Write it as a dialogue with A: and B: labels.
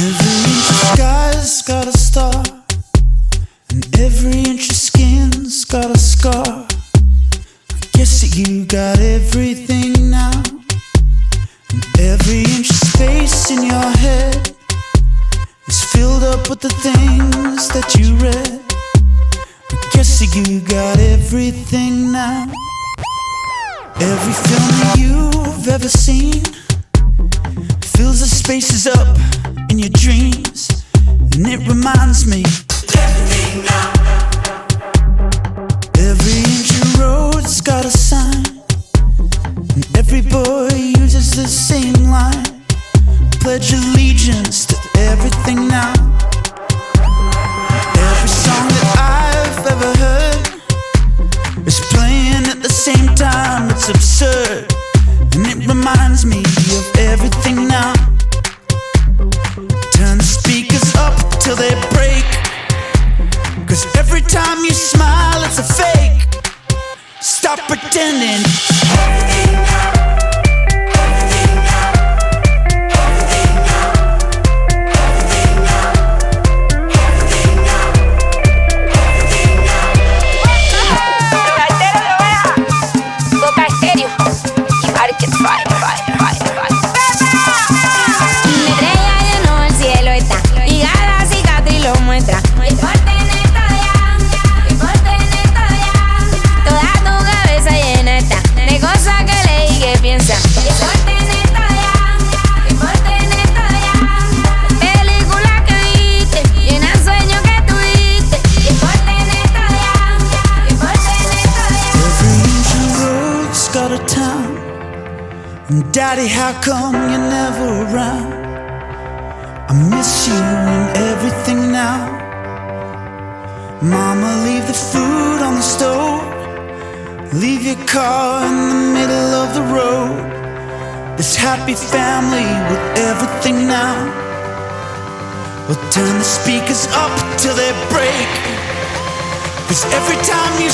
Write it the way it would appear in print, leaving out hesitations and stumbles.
A: Every inch of sky's got a star, and every inch of skin's got a scar. I guess that you got everything now, and every inch of space in your head is filled up with the things that you read. I guess that you got everything now. Every film that you've ever seen fills the spaces up in your dreams, and it reminds me
B: everything now.
A: Every inch of road's got a sign, and every boy uses the same line. Pledge allegiance to everything now. Every song that I've ever heard is playing at the same time. It's absurd, and it reminds me of everything now. Turn the speakers up till they break, 'cause every time you smile it's a fake. Stop pretending.
B: Everything now. Everything now. Everything now. Everything now. Everything now. Everything now.
C: Cartero lo vea, Boca Estéreo, Arcade Fire, Fire, Fire, Fire. Mi estrella llenó el cielo está, y cada cicatriz lo muestra. No importa en esto ya, no importa en esto ya. Toda tu cabeza llena está de cosas que leí y que piensa. No importa en esto ya, no importa en esto ya. Película que viste, llena de sueños que tuviste. No importa en esto ya, no importa en esto ya.
A: Every inch of road's got a town, and Daddy, how come you're never around? I miss you and everything now. Mama, leave the food on the stove, leave your car in the middle of the road. This happy family with everything now. Well, turn the speakers up till they break, 'cause every time you